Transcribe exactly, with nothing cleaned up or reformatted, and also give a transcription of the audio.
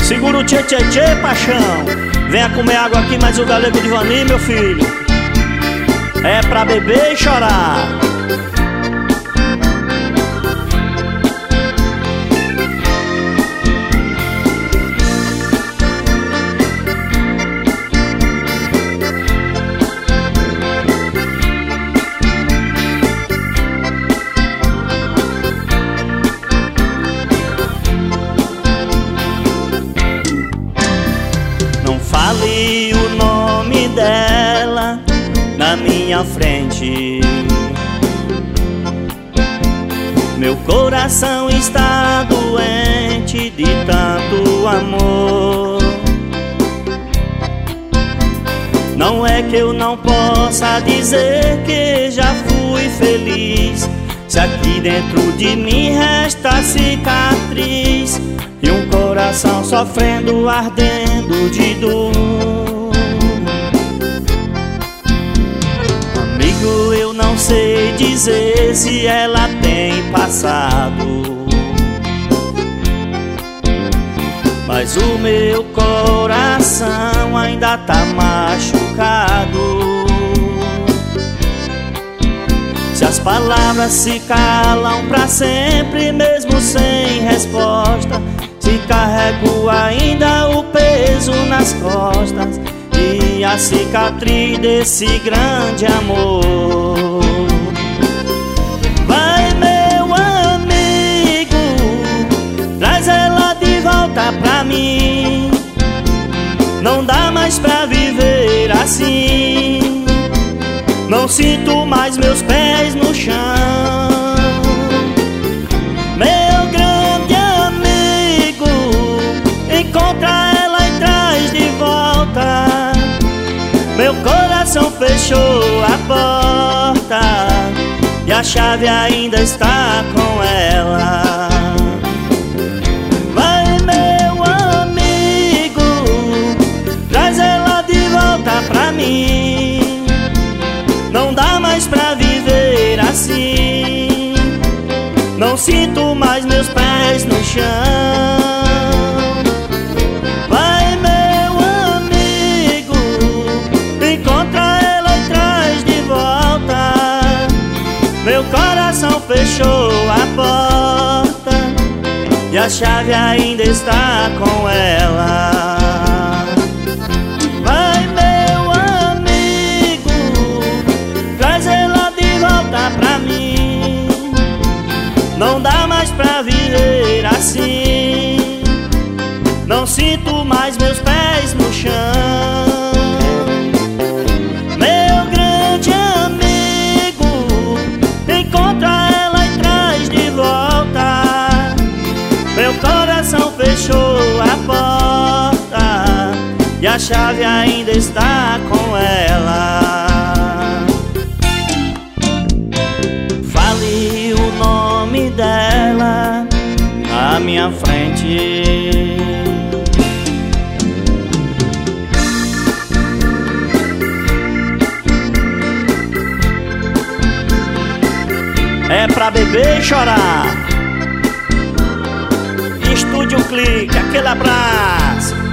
Segura o tchê tchê tchê, paixão. Venha comer água aqui, mais o galego de Vani, meu filho. É pra beber e chorar. Fale o nome dela na minha frente. Meu coração está doente de tanto amor. Não é que eu não possa dizer que já fui feliz, se aqui dentro de mim resta cicatriz e um coração sofrendo, ardendo de dor. Amigo, eu não sei dizer se ela tem passado, mas o meu coração ainda tá machucado. Se as palavras se calam pra sempre, mesmo sem resposta, se carrego ainda o peso nas costas e a cicatriz desse grande amor. Vai, meu amigo, traz ela de volta pra mim. Não dá mais pra viver assim. Não sinto mais meus pés no chão. Meu grande amigo, encontra ela e traz de volta. Meu coração fechou a porta e a chave ainda está com ela. Vai, meu amigo, traz ela de volta pra mim. Não dá mais pra viver assim. Não sinto mais meus pés no chão. Vai, meu amigo, encontra ela e traz de volta. Meu coração fechou a porta e a chave ainda está com ela. Vai, meu amigo, traz ela de volta pra mim. Não dá mais pra viver assim. Não sinto mais meus pés no chão. Meu grande amigo, encontra ela e traz de volta. Meu coração fechou a porta e a chave ainda está com ela. Fale o nome dela na minha frente. É pra beber e chorar. Estúdio Clique, aquele abraço.